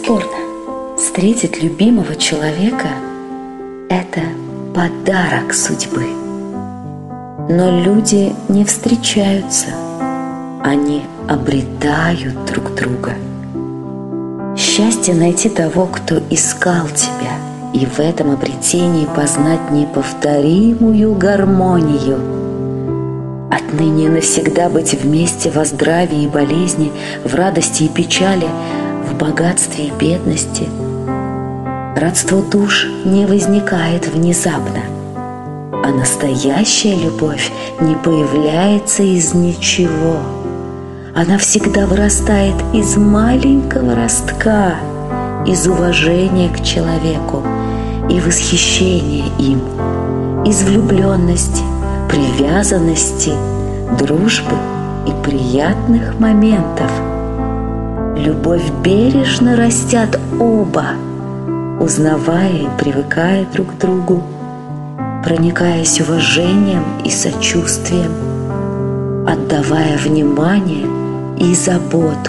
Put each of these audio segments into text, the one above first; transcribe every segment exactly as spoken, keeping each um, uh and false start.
Бесспорно, встретить любимого человека – это подарок судьбы. Но люди не встречаются, они обретают друг друга. Счастье найти того, кто искал тебя, и в этом обретении познать неповторимую гармонию. Отныне навсегда быть вместе во здравии и болезни, в радости и печали, в богатстве и бедности. Родство душ не возникает внезапно, а настоящая любовь не появляется из ничего. Она всегда вырастает из маленького ростка, из уважения к человеку и восхищения им, из влюбленности, привязанности, дружбы и приятных моментов. Любовь бережно растят оба, узнавая и привыкая друг к другу, проникаясь уважением и сочувствием, отдавая внимание и заботу.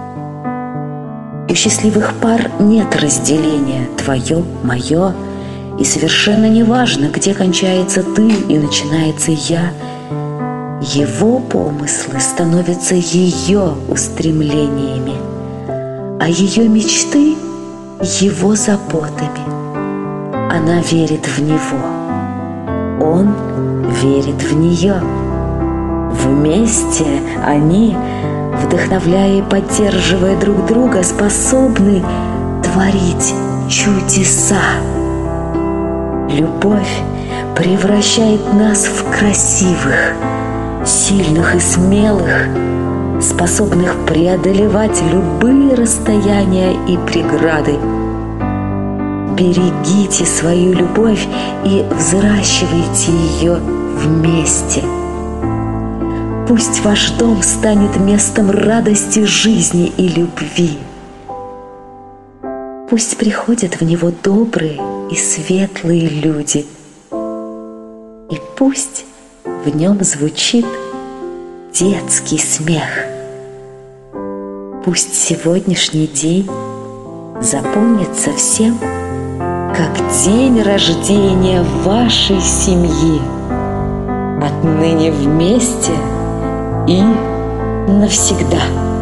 У счастливых пар нет разделения «твое», «мое», и совершенно не важно, где кончается «ты» и начинается «я». Его помыслы становятся ее устремлениями, а ее мечты – его заботами. Она верит в него, он верит в нее. Вместе они, вдохновляя и поддерживая друг друга, способны творить чудеса. Любовь превращает нас в красивых, сильных и смелых, способных преодолевать любые расстояния и преграды. Берегите свою любовь и взращивайте ее вместе. Пусть ваш дом станет местом радости жизни и любви. Пусть приходят в него добрые и светлые люди. И пусть в нем звучит детский смех. Пусть сегодняшний день запомнится всем как день рождения вашей семьи. Отныне вместе и навсегда.